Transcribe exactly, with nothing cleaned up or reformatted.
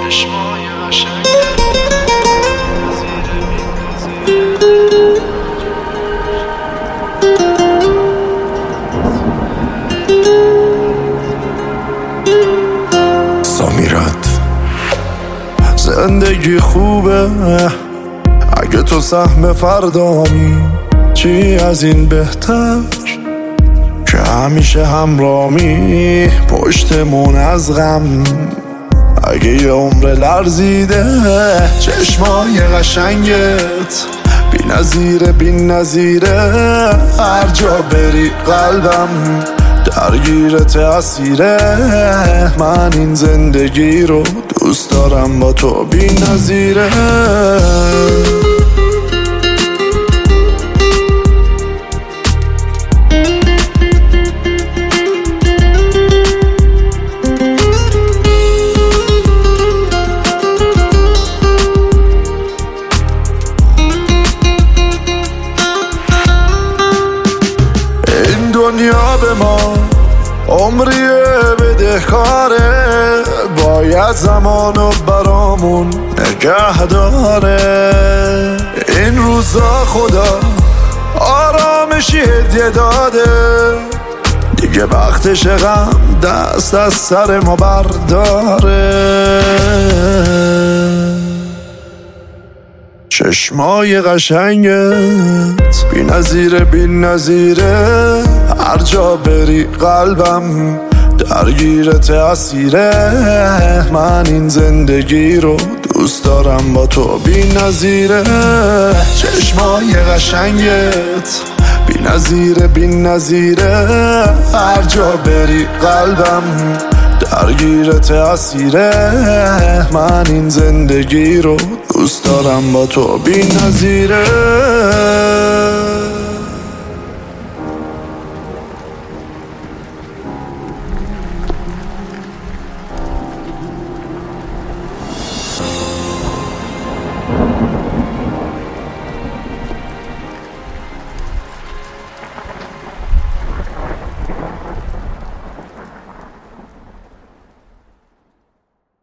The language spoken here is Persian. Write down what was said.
چشمای قشنگ سامیرات زندگی خوبه اگه تو سهم فردامی، چی از این بهتر که همیشه همرامی پشتمون از غم. اگه یه عمر لرزیده چشمای قشنگت بی نظیره بی نظیره، هر جا بری قلبم درگیرت اسیره. من این زندگی رو دوست دارم با تو بی نظیره. دنیا به ما عمریه بدهکاره، باید زمانو برامون نگه داره. این روزا خدا آرامشی هدیه داده، دیگه وقتش غم دست از سر ما برداره. چشمای قشنگت بی نظیره بی نظیره، هر جا بری قلبم درگیرت اسیره. من این زندگی رو دوست دارم با تو بی نظیره. چشمای قشنگت بی نظیره بی نظیره، هر جا بری قلبم درگیرت اسیره. من این زندگی رو دوست دارم با تو بی نظیره.